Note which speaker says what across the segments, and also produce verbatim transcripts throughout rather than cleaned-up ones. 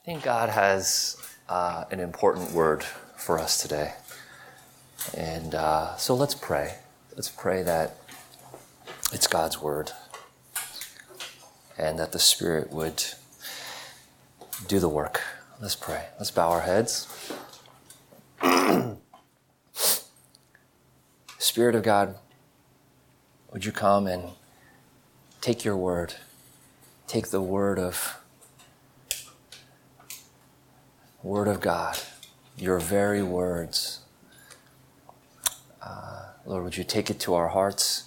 Speaker 1: I think God has uh, an important word for us today. And uh, so let's pray. Let's pray that it's God's word and that the Spirit would do the work. Let's pray. Let's bow our heads. Spirit of God, would you come and take your word, take the word of Word of God, your very words. Uh, Lord, would you take it to our hearts?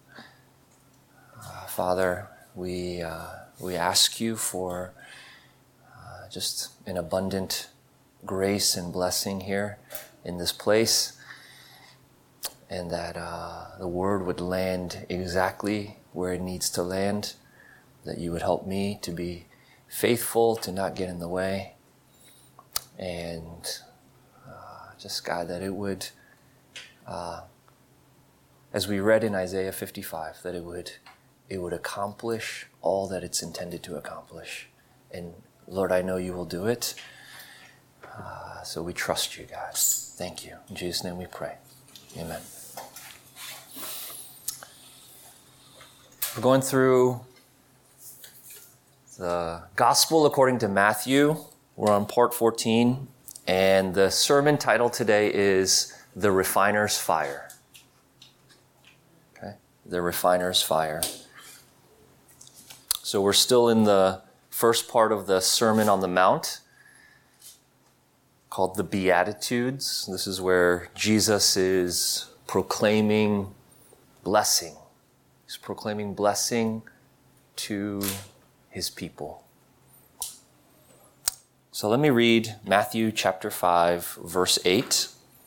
Speaker 1: Uh, Father, we uh, we ask you for uh, just an abundant grace and blessing here in this place, and that uh, the word would land exactly where it needs to land, that you would help me to be faithful, to not get in the way. And uh, just, God, that it would, uh, as we read in Isaiah fifty-five, that it would it would accomplish all that it's intended to accomplish. And Lord, I know you will do it. Uh, so we trust you, God. Thank you. In Jesus' name we pray. Amen. We're going through the Gospel according to Matthew. We're on part fourteen, and the sermon title today is The Refiner's Fire. Okay? The Refiner's Fire. So we're still in the first part of the Sermon on the Mount, called the Beatitudes. This is where Jesus is proclaiming blessing. He's proclaiming blessing to his people. So let me read Matthew chapter five, verse eight.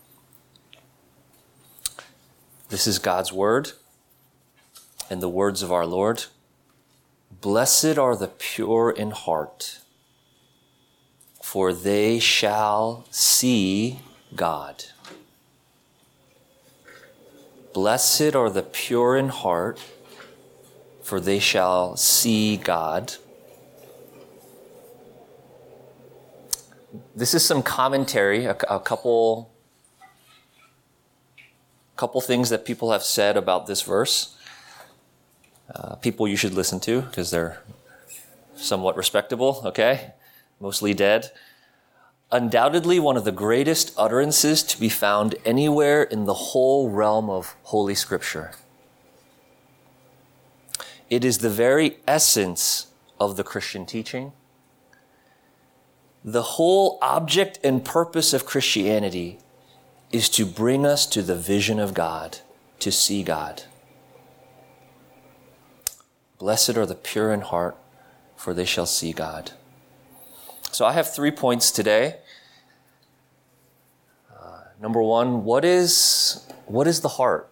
Speaker 1: This is God's word and the words of our Lord. Blessed are the pure in heart, for they shall see God. Blessed are the pure in heart, for they shall see God. This is some commentary, a, a couple, couple things that people have said about this verse. Uh, people you should listen to because they're somewhat respectable, okay? Mostly dead. Undoubtedly one of the greatest utterances to be found anywhere in the whole realm of Holy Scripture. It is the very essence of the Christian teaching. The whole object and purpose of Christianity is to bring us to the vision of God, to see God. Blessed are the pure in heart, for they shall see God. So I have three points today. Uh, number one, what is, what is the heart?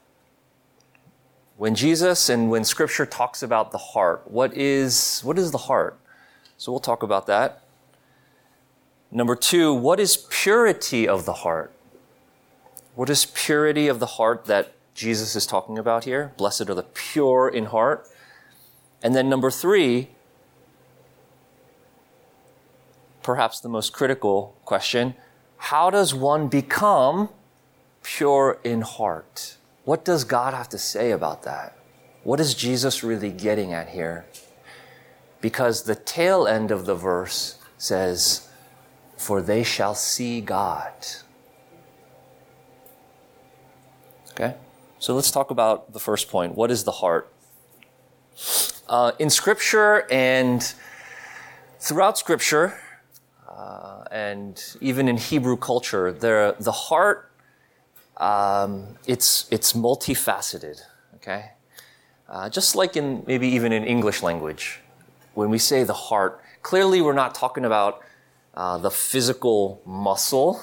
Speaker 1: When Jesus and when Scripture talks about the heart, what is, what is the heart? So we'll talk about that. Number two, what is purity of the heart? What is purity of the heart that Jesus is talking about here? Blessed are the pure in heart. And then number three, perhaps the most critical question, how does one become pure in heart? What does God have to say about that? What is Jesus really getting at here? Because the tail end of the verse says, for they shall see God. Okay? So let's talk about the first point. What is the heart? Uh, in Scripture and throughout Scripture, uh, and even in Hebrew culture, there, the heart, um, it's, it's multifaceted. Okay? Uh, just like in maybe even in English language, when we say the heart, clearly we're not talking about Uh, the physical muscle,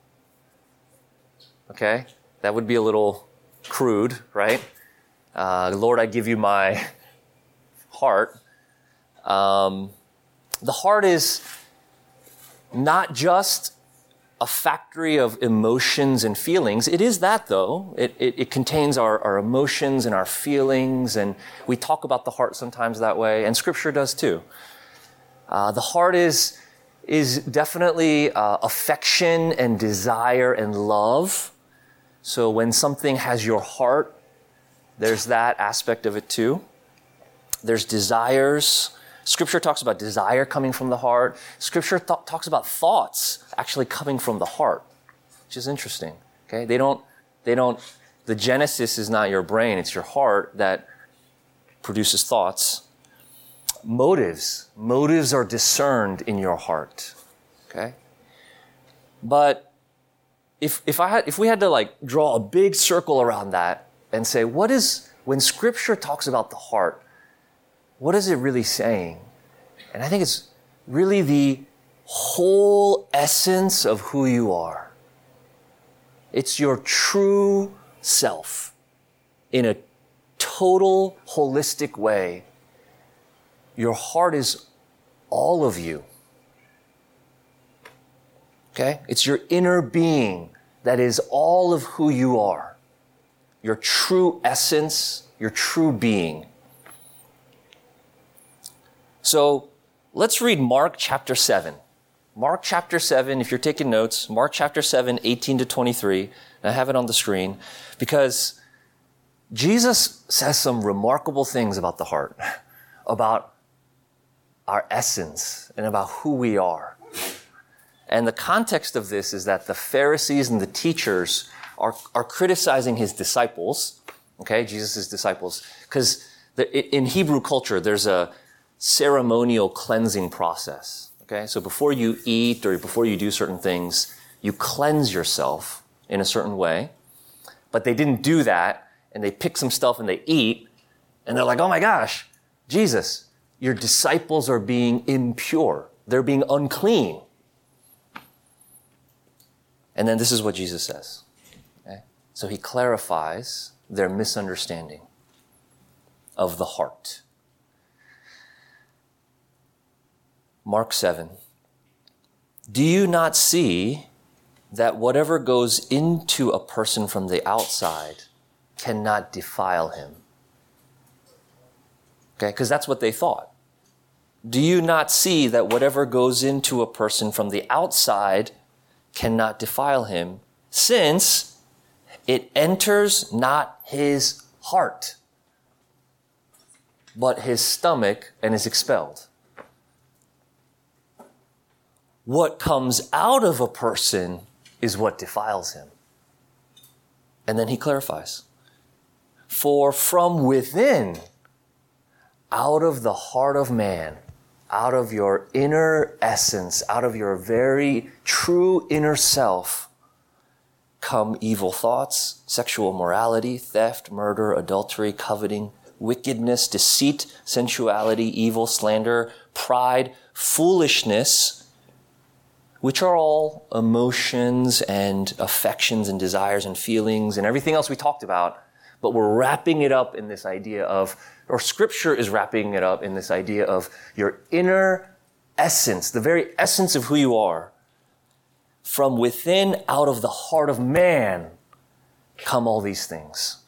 Speaker 1: okay? That would be a little crude, right? Uh, Lord, I give you my heart. Um, the heart is not just a factory of emotions and feelings. It is that, though. It, it, it contains our, our emotions and our feelings, and we talk about the heart sometimes that way, and Scripture does too. Uh, the heart is is definitely uh, affection and desire and love. So when something has your heart, there's that aspect of it too. There's desires. Scripture talks about desire coming from the heart. Scripture th- talks about thoughts actually coming from the heart, which is interesting. Okay, they don't, they don't, the genesis is not your brain, it's your heart that produces thoughts. Motives, motives are discerned in your heart. Okay, but if if I had, if we had to like draw a big circle around that and say, what is when Scripture talks about the heart? What is it really saying? And I think it's really the whole essence of who you are. It's your true self in a total holistic way. Your heart is all of you. Okay? It's your inner being that is all of who you are. Your true essence, your true being. So let's read Mark chapter seven. Mark chapter seven, if you're taking notes, Mark chapter seven, eighteen to twenty-three. And I have it on the screen because Jesus says some remarkable things about the heart, about our essence and about who we are. And the context of this is that the Pharisees and the teachers are, are criticizing his disciples, okay, Jesus' disciples, because in Hebrew culture, there's a ceremonial cleansing process, okay? So before you eat or before you do certain things, you cleanse yourself in a certain way. But they didn't do that, and they pick some stuff and they eat, and they're like, oh my gosh, Jesus, your disciples are being impure. They're being unclean. And then this is what Jesus says. Okay? So he clarifies their misunderstanding of the heart. Mark seven. Do you not see that whatever goes into a person from the outside cannot defile him? Okay, because that's what they thought. Do you not see that whatever goes into a person from the outside cannot defile him, since it enters not his heart, but his stomach, and is expelled? What comes out of a person is what defiles him. And then he clarifies. For from within, out of the heart of man, out of your inner essence, out of your very true inner self, come evil thoughts, sexual immorality, theft, murder, adultery, coveting, wickedness, deceit, sensuality, evil, slander, pride, foolishness, which are all emotions and affections and desires and feelings and everything else we talked about, but we're wrapping it up in this idea of, or Scripture is wrapping it up in this idea of your inner essence, the very essence of who you are. From within, out of the heart of man, come all these things.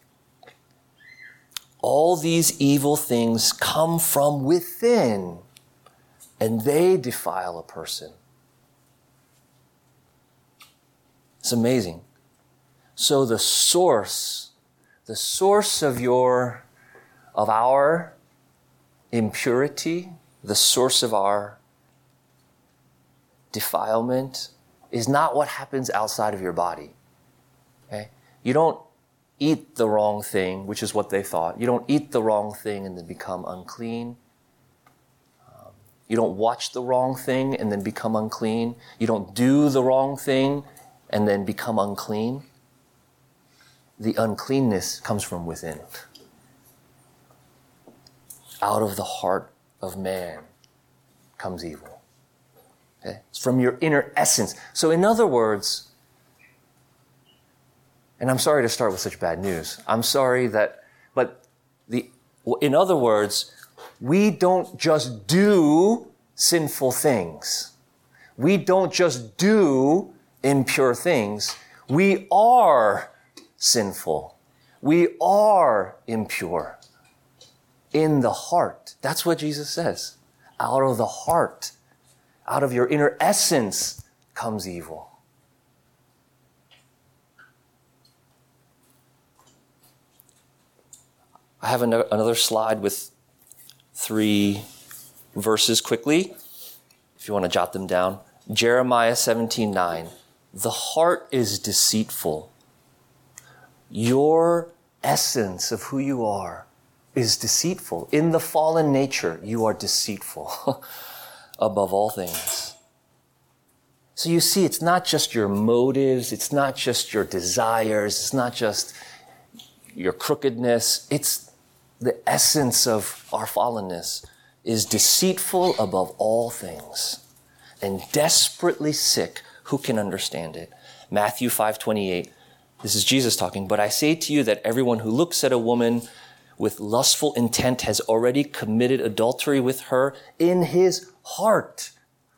Speaker 1: All these evil things come from within, and they defile a person. It's amazing. So the source, the source of your, of our impurity, the source of our defilement is not what happens outside of your body. Okay? You don't eat the wrong thing, which is what they thought. You don't eat the wrong thing and then become unclean. Um, you don't watch the wrong thing and then become unclean. You don't do the wrong thing and then become unclean. The uncleanness comes from within. Out of the heart of man comes evil. Okay? It's from your inner essence. So in other words, and I'm sorry to start with such bad news. I'm sorry that, but the, in other words, we don't just do sinful things. We don't just do impure things. We are sinful. We are impure in the heart. That's what Jesus says. Out of the heart, out of your inner essence comes evil. I have another slide with three verses quickly, if you want to jot them down. Jeremiah seventeen nine. The heart is deceitful. Your essence of who you are is deceitful. In the fallen nature, you are deceitful above all things. So you see, it's not just your motives, it's not just your desires, it's not just your crookedness, it's the essence of our fallenness is deceitful above all things and desperately sick. Who can understand it? Matthew five twenty-eight. This is Jesus talking. But I say to you that everyone who looks at a woman with lustful intent has already committed adultery with her in his heart.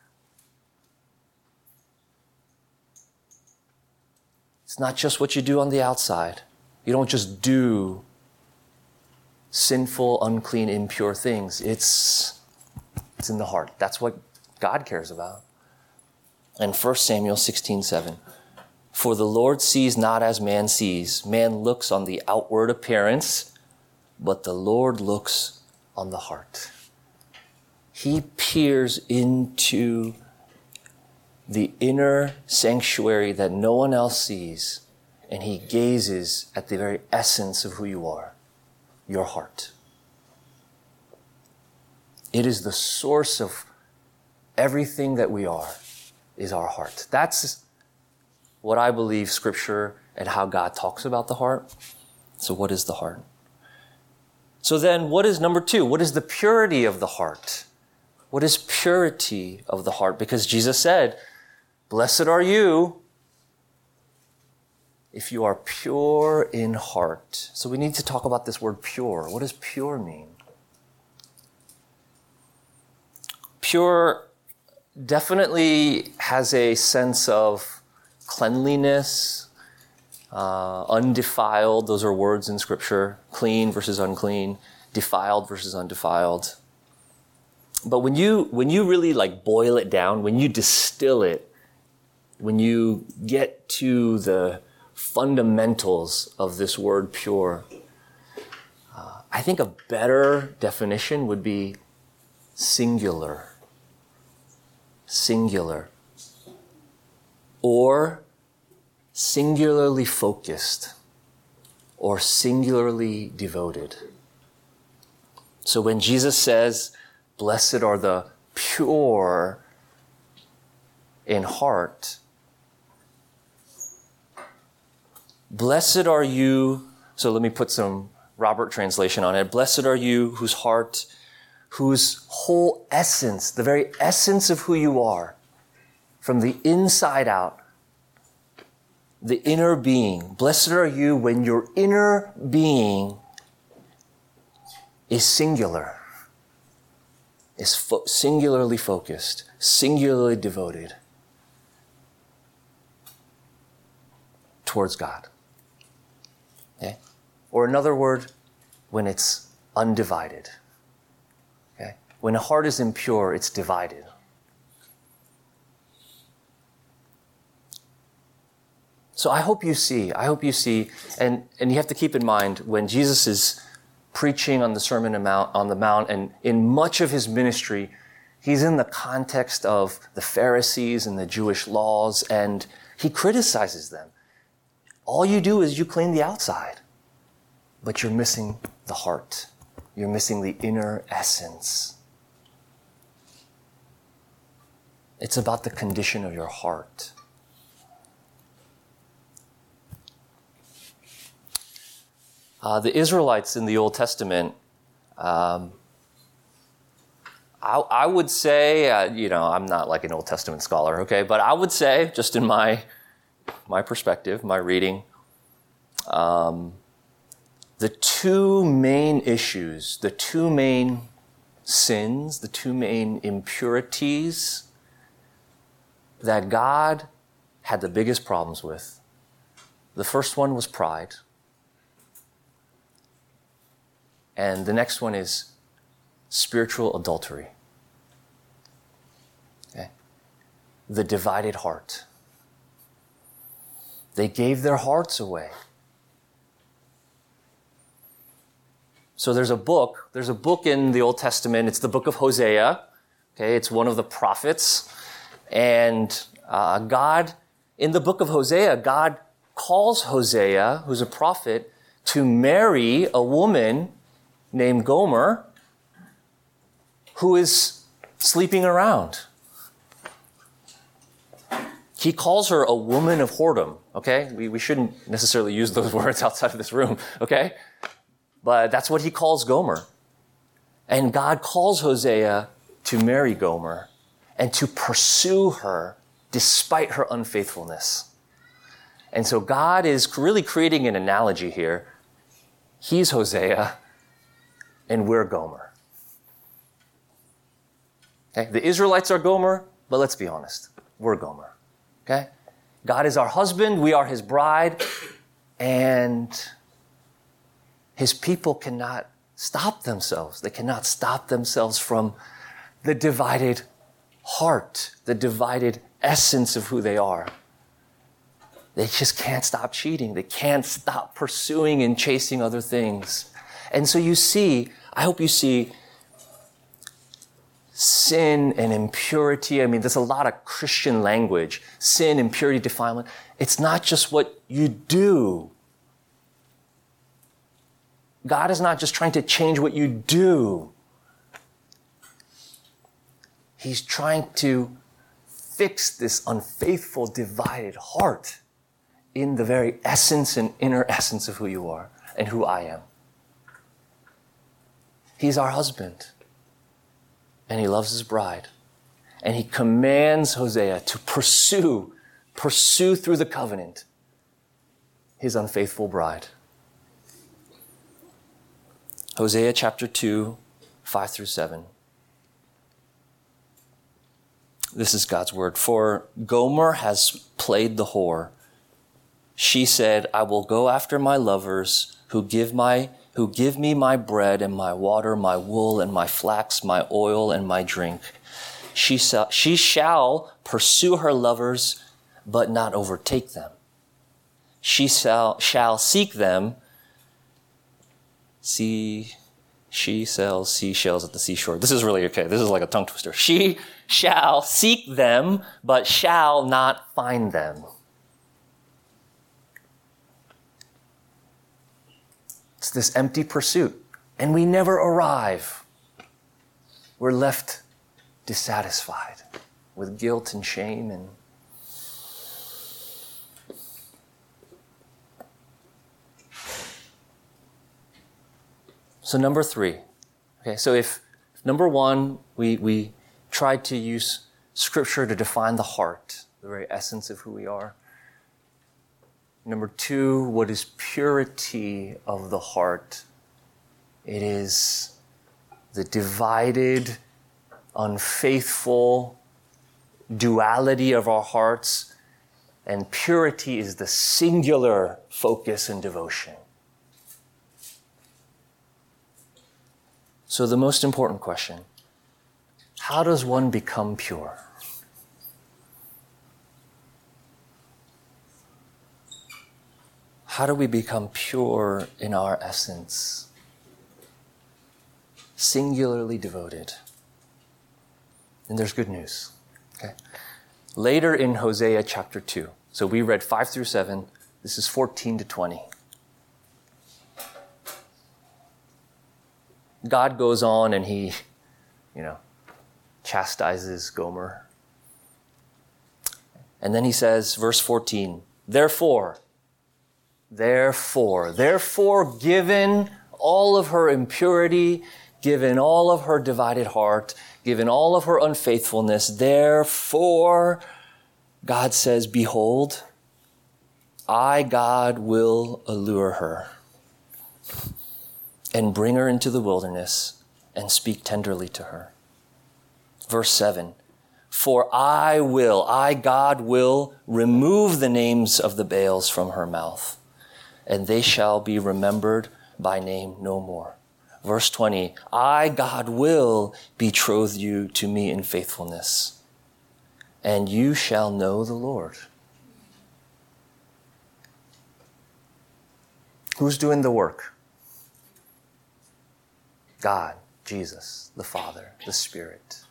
Speaker 1: It's not just what you do on the outside. You don't just do sinful, unclean, impure things. It's, it's in the heart. That's what God cares about. And First Samuel sixteen seven. For the Lord sees not as man sees. Man looks on the outward appearance, but the Lord looks on the heart. He peers into the inner sanctuary that no one else sees, and he gazes at the very essence of who you are, your heart. It is the source of everything that we are, is our heart. That's what I believe Scripture and how God talks about the heart. So what is the heart? So then what is number two? What is the purity of the heart? What is purity of the heart? Because Jesus said, blessed are you if you are pure in heart. So we need to talk about this word pure. What does pure mean? Pure definitely has a sense of cleanliness, uh, undefiled. Those are words in Scripture. Clean versus unclean, defiled versus undefiled. But when you when you really like boil it down, when you distill it, when you get to the fundamentals of this word pure, uh, I think a better definition would be singular. Singular. Or singularly focused. Or singularly devoted. So when Jesus says, blessed are the pure in heart, blessed are you, so let me put some Robert translation on it. Blessed are you whose heart, whose whole essence, the very essence of who you are, from the inside out, the inner being. Blessed are you when your inner being is singular, is fo- singularly focused, singularly devoted towards God. Okay? Or another word, when it's undivided. Okay? When a heart is impure, it's divided. So I hope you see, I hope you see, and, and you have to keep in mind when Jesus is preaching on the Sermon on the Mount, and in much of his ministry, he's in the context of the Pharisees and the Jewish laws, and he criticizes them. All you do is you clean the outside, but you're missing the heart. You're missing the inner essence. It's about the condition of your heart. Uh, the Israelites in the Old Testament, um, I, I would say, uh, you know, I'm not like an Old Testament scholar, okay, but I would say, just in my my perspective, my reading, um, the two main issues, the two main sins, the two main impurities that God had the biggest problems with, the first one was pride. And the next one is spiritual adultery. Okay? the divided heart. They gave their hearts away. So there's a book, there's a book in the Old Testament. It's the book of Hosea. Okay, it's one of the prophets. And uh, God, in the book of Hosea, God calls Hosea, who's a prophet, to marry a woman named Gomer, who is sleeping around. He calls her a woman of whoredom, okay? We, we shouldn't necessarily use those words outside of this room, okay? But that's what he calls Gomer. And God calls Hosea to marry Gomer and to pursue her despite her unfaithfulness. And so God is really creating an analogy here. He's Hosea and we're Gomer. Okay? The Israelites are Gomer, but let's be honest, we're Gomer. Okay? God is our husband, we are his bride, and his people cannot stop themselves. They cannot stop themselves from the divided heart, the divided essence of who they are. They just can't stop cheating. They can't stop pursuing and chasing other things. And so you see, I hope you see sin and impurity. I mean, there's a lot of Christian language. Sin, impurity, defilement. It's not just what you do. God is not just trying to change what you do. He's trying to fix this unfaithful, divided heart in the very essence and inner essence of who you are and who I am. He's our husband, and he loves his bride. And he commands Hosea to pursue, pursue through the covenant his unfaithful bride. Hosea chapter two, five through seven. This is God's word. For Gomer has played the whore. She said, I will go after my lovers who give my who give me my bread and my water, my wool and my flax, my oil and my drink. She shall, she shall pursue her lovers, but not overtake them. She shall, shall seek them. See, she sells seashells at the seashore. This is really okay. This is like a tongue twister. She shall seek them, but shall not find them. It's this empty pursuit, and we never arrive. We're left dissatisfied with guilt and shame and so number three. Okay, so if number one, we we tried to use scripture to define the heart, the very essence of who we are. Number two, what is purity of the heart? It is the divided, unfaithful duality of our hearts, and purity is the singular focus and devotion. So the most important question, how does one become pure? How do we become pure in our essence? Singularly devoted. And there's good news. Okay. Later in Hosea chapter two, so we read five through seven, this is fourteen to twenty. God goes on and he, you know, chastises Gomer. And then he says, verse fourteen, Therefore, Therefore, therefore, given all of her impurity, given all of her divided heart, given all of her unfaithfulness, therefore, God says, Behold, I, God, will allure her and bring her into the wilderness and speak tenderly to her. Verse seven, For I will, I, God, will remove the names of the Baals from her mouth, and they shall be remembered by name no more. Verse twenty, I, God, will betroth you to me in faithfulness. and you shall know the Lord. Who's doing the work? God, Jesus, the Father, the Spirit.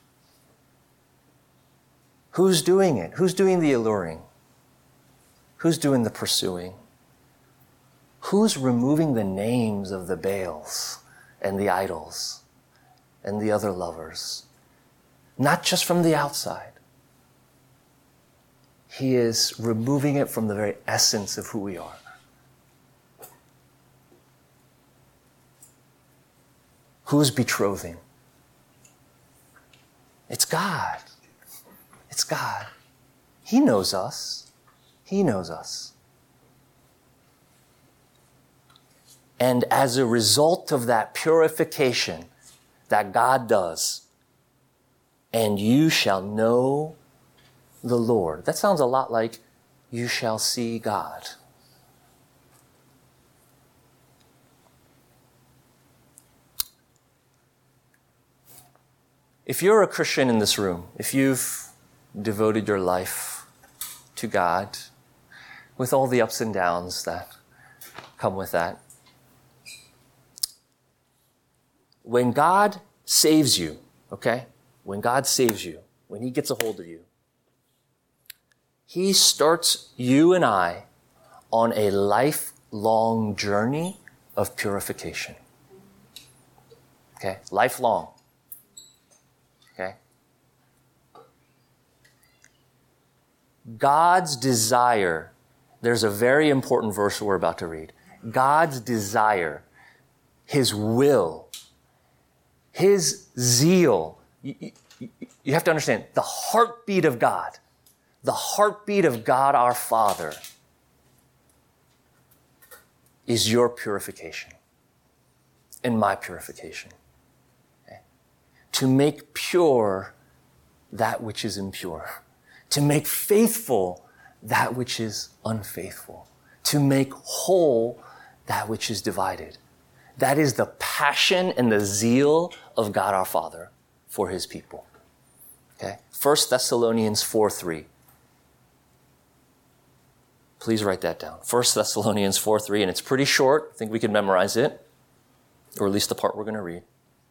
Speaker 1: Who's doing it? Who's doing the alluring? Who's doing the pursuing? Who's removing the names of the Baals and the idols and the other lovers? Not just from the outside. He is removing it from the very essence of who we are. Who's betrothing? It's God. It's God. He knows us. He knows us. And as a result of that purification that God does, and you shall know the Lord. That sounds a lot like you shall see God. If you're a Christian in this room, if you've devoted your life to God with all the ups and downs that come with that, when God saves you, okay? When God saves you, when He gets a hold of you, He starts you and I on a lifelong journey of purification. Okay? Lifelong. Okay? God's desire, there's a very important verse we're about to read. God's desire, His will, His zeal. You, you, you have to understand, the heartbeat of God, the heartbeat of God our Father is your purification and my purification. Okay? To make pure that which is impure. To make faithful that which is unfaithful. To make whole that which is divided. That is the passion and the zeal of God our Father for His people. Okay? First Thessalonians four three. Please write that down. First Thessalonians four three, and it's pretty short. I think we can memorize it, or at least the part we're going to read.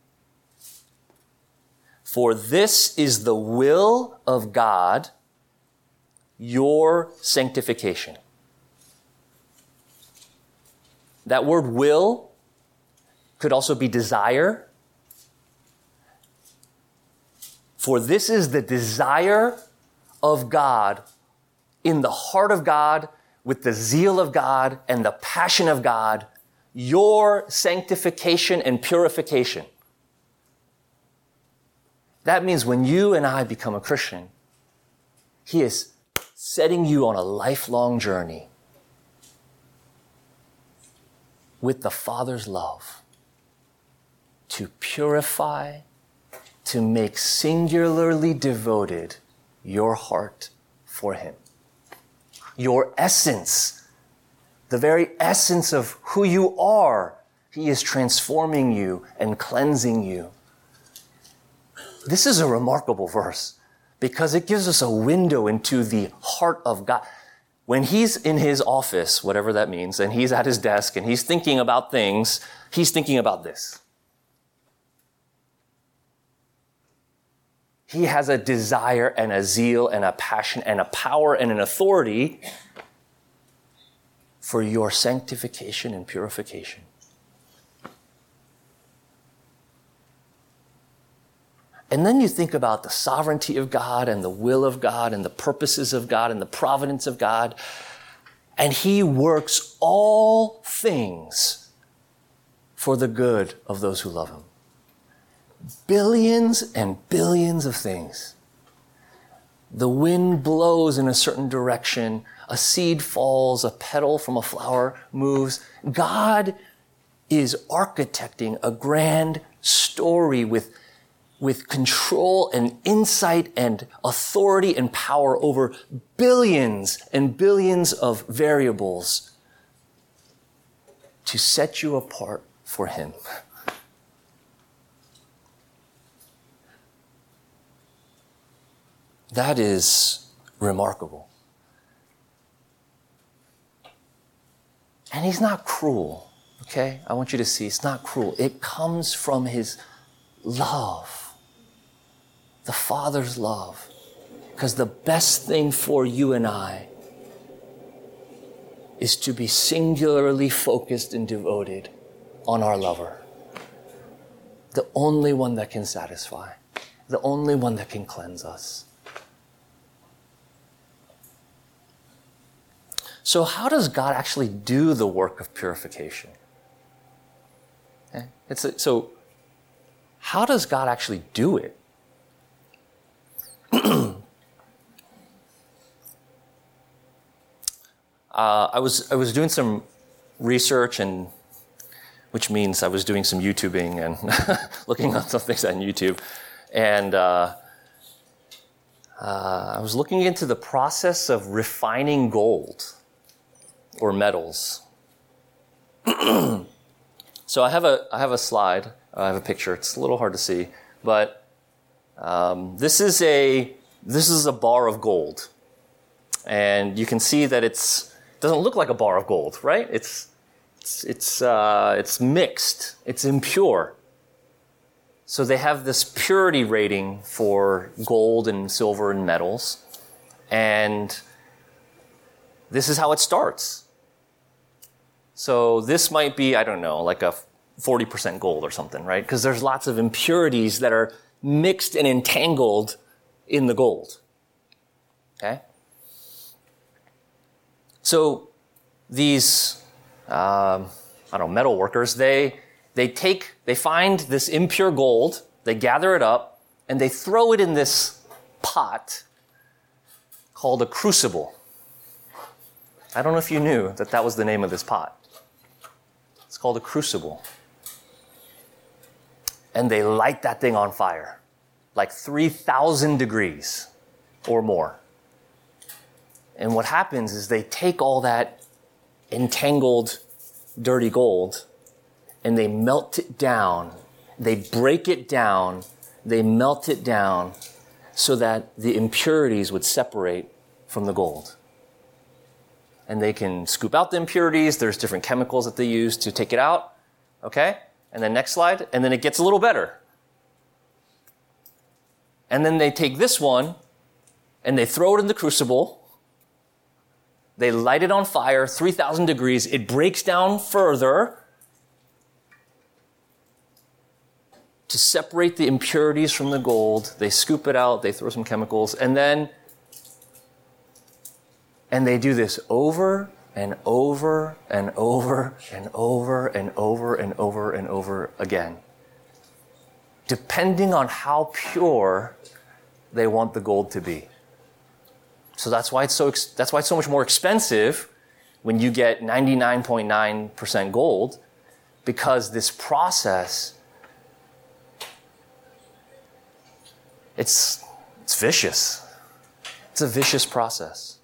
Speaker 1: For this is the will of God, your sanctification. That word will could also be desire. For this is the desire of God, in the heart of God, with the zeal of God and the passion of God, your sanctification and purification. That means when you and I become a Christian, He is setting you on a lifelong journey with the Father's love to purify, to make singularly devoted your heart for Him. Your essence, the very essence of who you are, He is transforming you and cleansing you. This is a remarkable verse because it gives us a window into the heart of God. When He's in His office, whatever that means, and He's at His desk and He's thinking about things, He's thinking about this. He has a desire and a zeal and a passion and a power and an authority for your sanctification and purification. And then you think about the sovereignty of God and the will of God and the purposes of God and the providence of God. And He works all things for the good of those who love Him. Billions and billions of things. The wind blows in a certain direction. A seed falls, a petal from a flower moves. God is architecting a grand story with, with control and insight and authority and power over billions and billions of variables to set you apart for Him. That is remarkable. And he's not cruel, okay? I want you to see, it's not cruel. It comes from his love, the Father's love. Because the best thing for you and I is to be singularly focused and devoted on our lover. The only one that can satisfy. The only one that can cleanse us. So how does God actually do the work of purification? Okay? It's a, so how does God actually do it? Uh, I was I was doing some research, and which means I was doing some YouTubing and looking at some things on YouTube, and uh, uh, I was looking into the process of refining gold or metals. So I have a I have a slide. I have a picture. It's a little hard to see, but um, this is a this is a bar of gold, and you can see that it's. Doesn't look like a bar of gold, right? It's it's it's uh, it's mixed. It's impure. So they have this purity rating for gold and silver and metals, and this is how it starts. So this might be, I don't know, like a forty percent gold or something, right? Because there's lots of impurities that are mixed and entangled in the gold. Okay? So these, um, I don't know, metal workers, they they take, they find this impure gold, they gather it up, and they throw it in this pot called a crucible. I don't know if you knew that that was the name of this pot. It's called a crucible. And they light that thing on fire, like three thousand degrees or more. And what happens is they take all that entangled, dirty gold and they melt it down. They break it down. They melt it down so that the impurities would separate from the gold. And they can scoop out the impurities. There's different chemicals that they use to take it out. Okay? And then next slide. And then it gets a little better. And then they take this one and they throw it in the crucible. They light it on fire, three thousand degrees. It breaks down further to separate the impurities from the gold. They scoop it out. They throw some chemicals. And then, and they do this over and over and over and over and over and over and over again, depending on how pure they want the gold to be. So that's why it's so that's why it's so much more expensive when you get ninety-nine point nine percent gold, because this process it's it's vicious. It's a vicious process.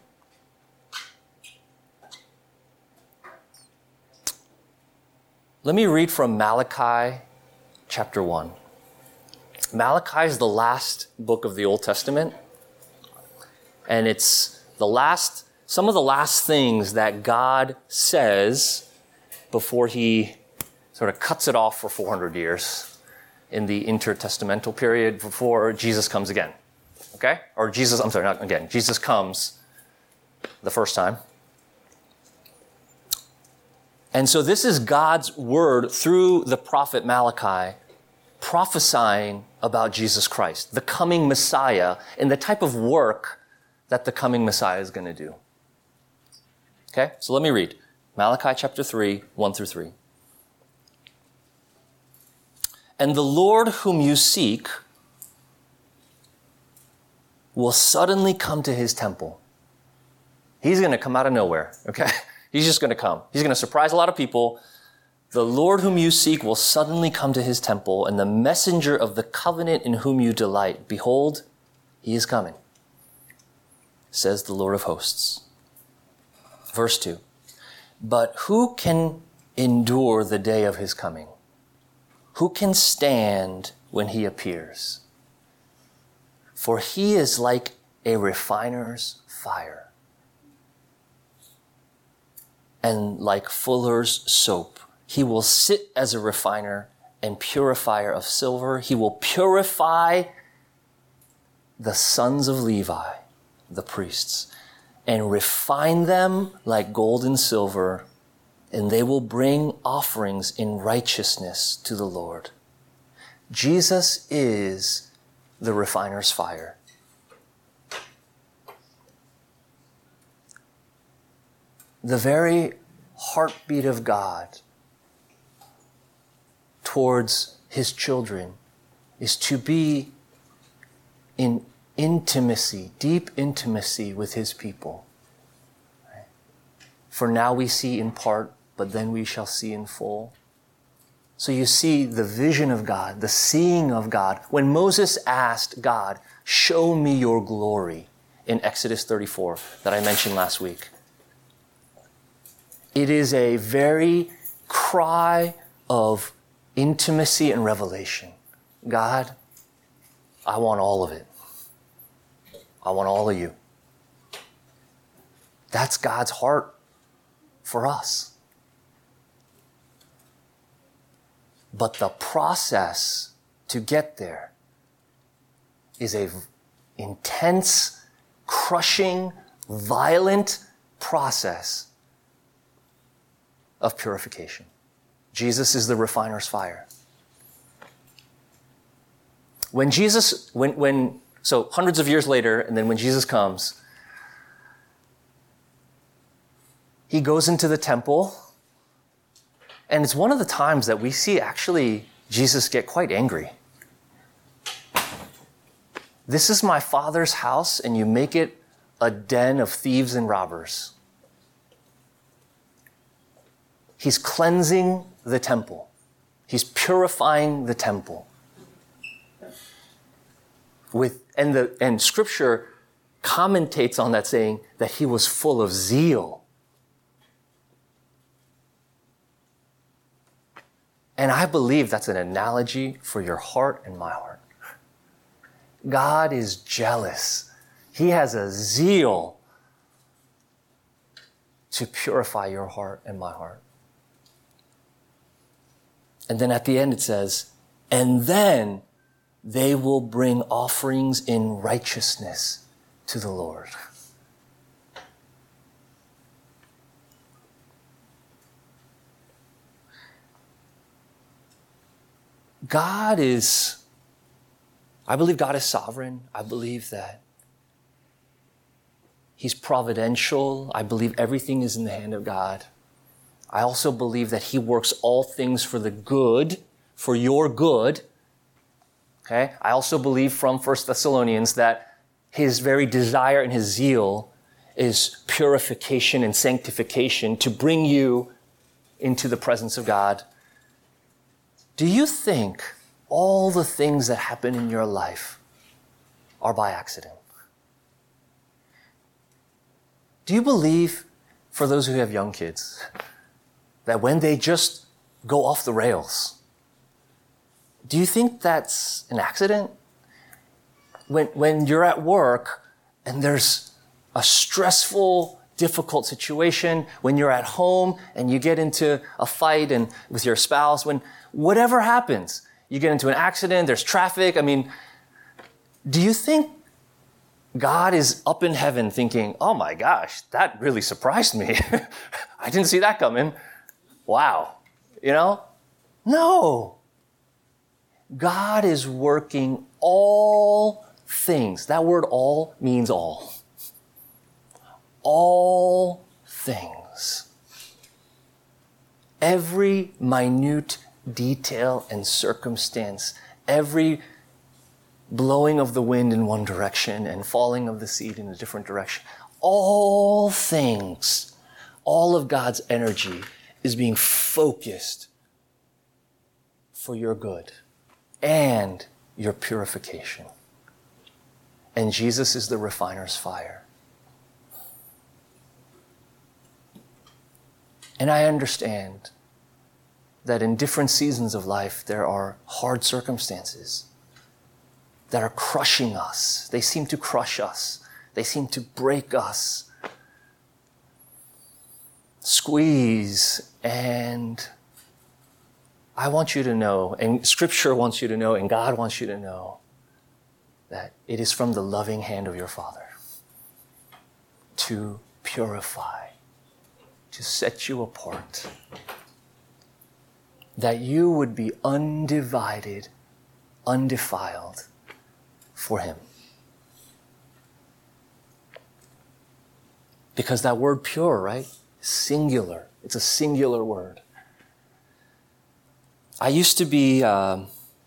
Speaker 1: Let me read from Malachi chapter one. Malachi is the last book of the Old Testament. And it's the last, some of the last things that God says before he sort of cuts it off for four hundred years in the intertestamental period before Jesus comes again. Okay? Or Jesus, I'm sorry, not again. Jesus comes the first time. And so this is God's word through the prophet Malachi prophesying about Jesus Christ, the coming Messiah, and the type of work that the coming Messiah is going to do. Okay, so let me read. Malachi chapter three, one through three. And the Lord whom you seek will suddenly come to his temple. He's going to come out of nowhere, okay? He's just going to come. He's going to surprise a lot of people. The Lord whom you seek will suddenly come to his temple, and the messenger of the covenant in whom you delight. Behold, he is coming, says the Lord of hosts. Verse two. But who can endure the day of his coming? Who can stand when he appears? For he is like a refiner's fire, and like fuller's soap. He will sit as a refiner and purifier of silver. He will purify the sons of Levi, the priests, and refine them like gold and silver, and they will bring offerings in righteousness to the Lord. Jesus is the refiner's fire. The very heartbeat of God towards his children is to be in intimacy, deep intimacy with his people. For now we see in part, but then we shall see in full. So you see the vision of God, the seeing of God. When Moses asked God, show me your glory in Exodus thirty-four that I mentioned last week. It is a very cry of intimacy and revelation. God, I want all of it. I want all of you. That's God's heart for us. But the process to get there is a intense, crushing, violent process of purification. Jesus is the refiner's fire. When Jesus, when, when, so hundreds of years later, and then when Jesus comes, he goes into the temple, and it's one of the times that we see actually Jesus get quite angry. This is my Father's house, and you make it a den of thieves and robbers. He's cleansing the temple. He's purifying the temple. With, and, the, and Scripture commentates on that, saying that he was full of zeal. And I believe that's an analogy for your heart and my heart. God is jealous. He has a zeal to purify your heart and my heart. And then at the end it says, and then they will bring offerings in righteousness to the Lord. God is, I believe God is sovereign. I believe that he's providential. I believe everything is in the hand of God. I also believe that he works all things for the good, for your good. Okay? I also believe from First Thessalonians that his very desire and his zeal is purification and sanctification to bring you into the presence of God. Do you think all the things that happen in your life are by accident? Do you believe, for those who have young kids, that when they just go off the rails, do you think that's an accident? When, when you're at work and there's a stressful, difficult situation, when you're at home and you get into a fight and with your spouse, when whatever happens, you get into an accident, there's traffic. I mean, do you think God is up in heaven thinking, oh my gosh, that really surprised me. I didn't see that coming. Wow. You know? No. God is working all things. That word all means all. All things. Every minute detail and circumstance, every blowing of the wind in one direction and falling of the seed in a different direction, all things, all of God's energy is being focused for your good and your purification. And Jesus is the refiner's fire. And I understand that in different seasons of life, there are hard circumstances. that are crushing us. They seem to crush us. They seem to break us. Squeeze. And I want you to know, and Scripture wants you to know, and God wants you to know, that it is from the loving hand of your Father to purify, to set you apart, that you would be undivided, undefiled for Him. Because that word pure, right? Singular. It's a singular word. I used to be, um,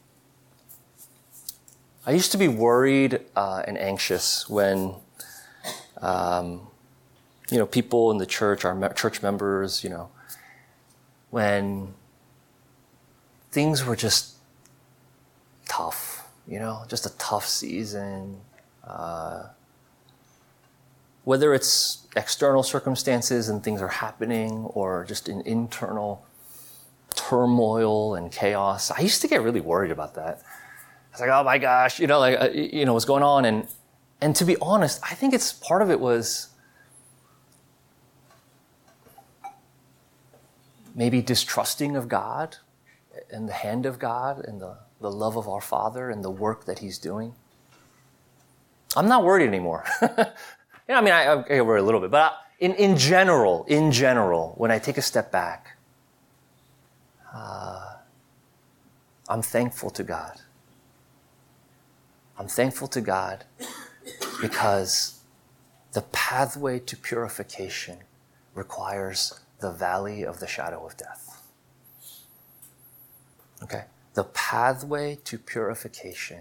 Speaker 1: I used to be worried uh, and anxious when, um, you know, people in the church, our me- church members, you know, when things were just tough, you know, just a tough season. Uh, whether it's external circumstances and things are happening or just an internal turmoil and chaos. I used to get really worried about that. I was like, oh my gosh, you know, like, uh, you know, what's going on? And, and to be honest, I think it's part of it was maybe distrusting of God and the hand of God and the, the love of our Father and the work that He's doing. I'm not worried anymore. You know, I mean, I, I get worried a little bit, but in, in general, in general, when I take a step back, uh, I'm thankful to God. I'm thankful to God because the pathway to purification requires the valley of the shadow of death. Okay? The pathway to purification,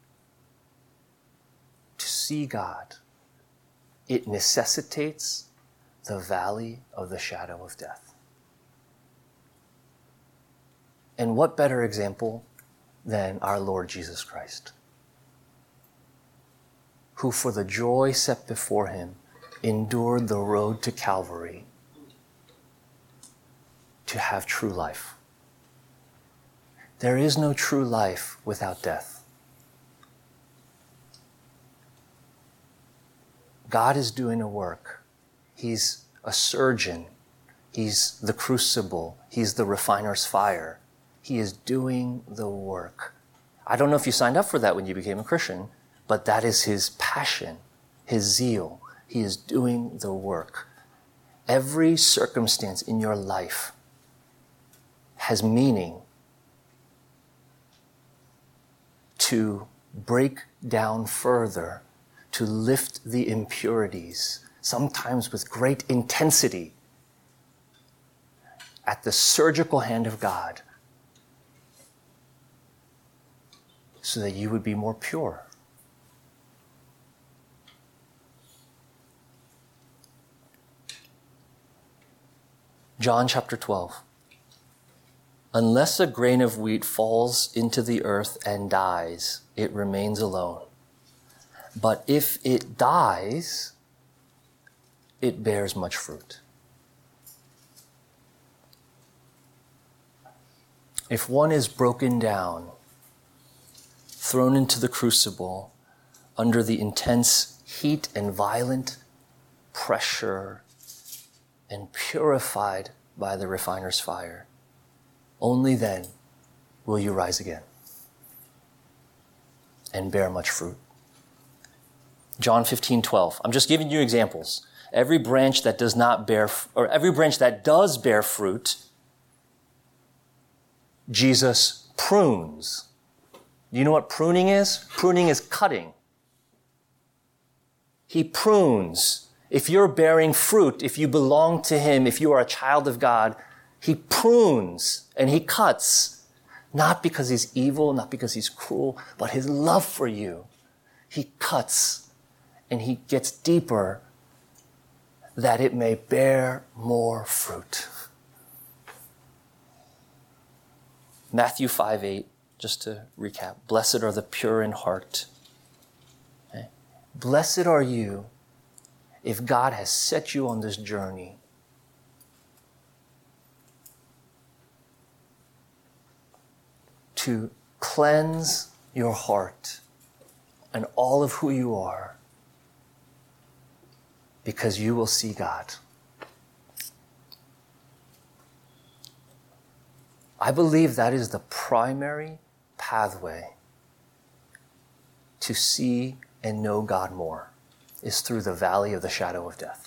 Speaker 1: to see God, it necessitates the valley of the shadow of death. And what better example than our Lord Jesus Christ, who for the joy set before Him endured the road to Calvary to have true life. There is no true life without death. God is doing a work. He's a surgeon. He's the crucible. He's the refiner's fire. He is doing the work. I don't know if you signed up for that when you became a Christian, but that is His passion, His zeal. He is doing the work. Every circumstance in your life has meaning to break down further, to lift the impurities, sometimes with great intensity, at the surgical hand of God, so that you would be more pure. John chapter twelve. Unless a grain of wheat falls into the earth and dies, it remains alone. But if it dies, it bears much fruit. If one is broken down, thrown into the crucible under the intense heat and violent pressure and purified by the refiner's fire, only then will you rise again and bear much fruit. John fifteen twelve. I'm just giving you examples. Every branch that does not bear, or every branch that does bear fruit, Jesus prunes. You know what pruning is? Pruning is cutting. He prunes. If you're bearing fruit, if you belong to Him, if you are a child of God, He prunes and He cuts. Not because He's evil, not because He's cruel, but His love for you. He cuts and He gets deeper that it may bear more fruit. Matthew five eight, just to recap. Blessed are the pure in heart. Okay? Blessed are you if God has set you on this journey to cleanse your heart and all of who you are, because you will see God. I believe that is the primary pathway to see and know God more, is through the valley of the shadow of death.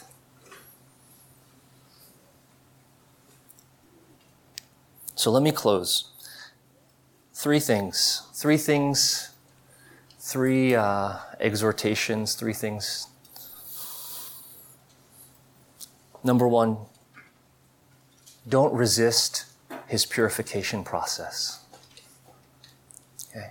Speaker 1: So let me close. Three things. Three things, three uh, exhortations, three things. Number one, don't resist his purification process. Okay.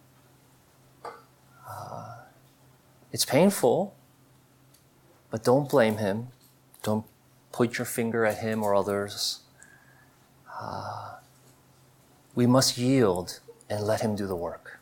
Speaker 1: Uh, it's painful, but don't blame him. Don't point your finger at him or others. Uh, we must yield and let him do the work.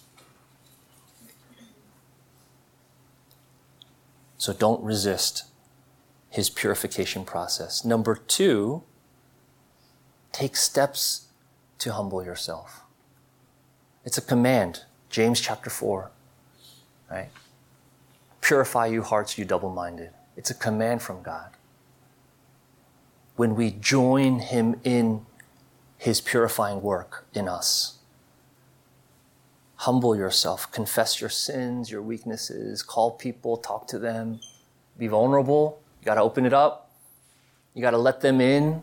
Speaker 1: So don't resist his purification process. Number two, take steps to humble yourself. It's a command, James chapter four, right? Purify you hearts, you double-minded. It's a command from God. When we join him in his purifying work in us, humble yourself, confess your sins, your weaknesses, call people, talk to them, be vulnerable. You got to open it up. You got to let them in.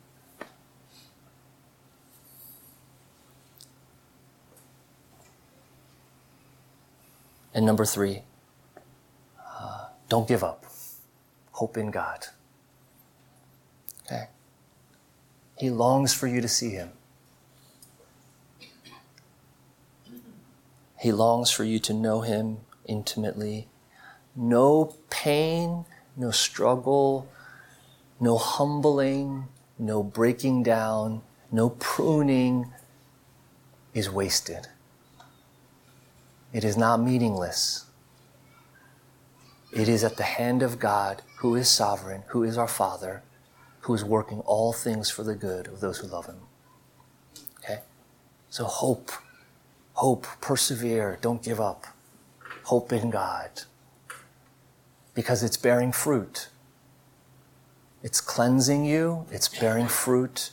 Speaker 1: And number three, uh, don't give up. Hope in God. Okay? He longs for you to see him. He longs for you to know him intimately. No pain, no struggle, no humbling, no breaking down, no pruning is wasted. It is not meaningless. It is at the hand of God, who is sovereign, who is our Father, who is working all things for the good of those who love him. Okay? So hope, hope, persevere, don't give up. Hope in God. Because it's bearing fruit. It's cleansing you, it's bearing fruit,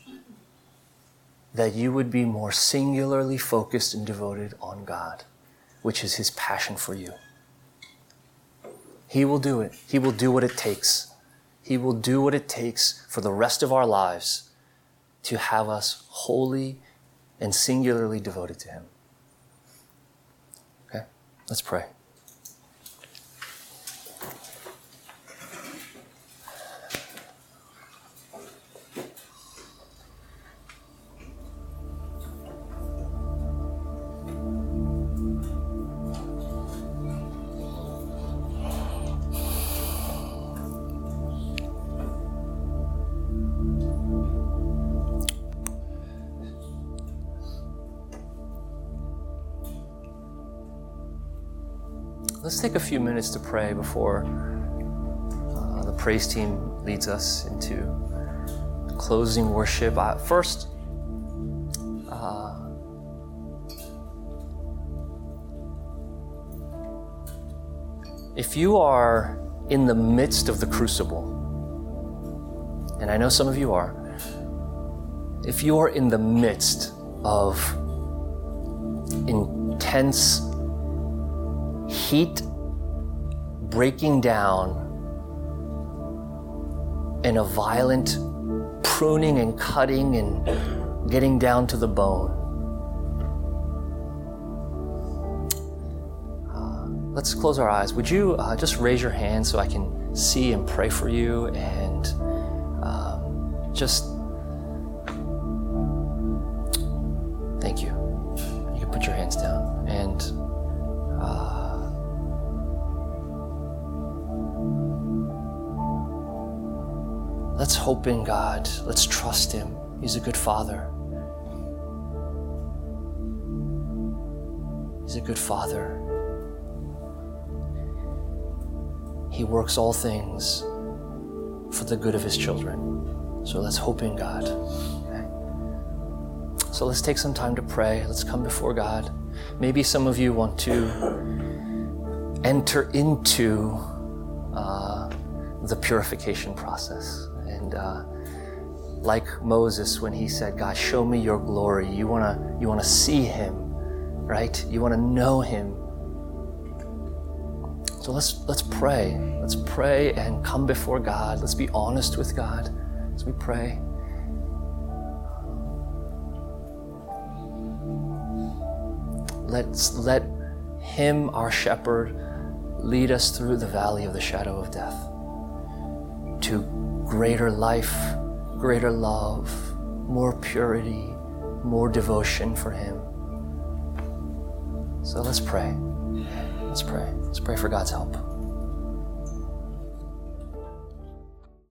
Speaker 1: that you would be more singularly focused and devoted on God, which is his passion for you. He will do it. He will do what it takes. He will do what it takes for the rest of our lives to have us wholly and singularly devoted to him. Okay? Let's pray. Let's take a few minutes to pray before uh, the praise team leads us into closing worship. Uh, first, uh, if you are in the midst of the crucible, and I know some of you are, if you are in the midst of intense heat breaking down and a violent pruning and cutting and getting down to the bone, uh, let's close our eyes. Would you uh, just raise your hand so I can see and pray for you, and um, just thank you. You can put your hands down. And uh, let's hope in God. Let's trust him. He's a good Father. He's a good Father. He works all things for the good of his children. So let's hope in God. Okay? So let's take some time to pray. Let's come before God. Maybe some of you want to enter into uh, the purification process. And uh, like Moses, when he said, God, show me your glory. You wanna, you wanna see him, right? You wanna know him. So let's, let's pray. Let's pray and come before God. Let's be honest with God as we pray. Let's let him, our shepherd, lead us through the valley of the shadow of death to greater life, greater love, more purity, more devotion for him. So let's pray. Let's pray. Let's pray for God's help.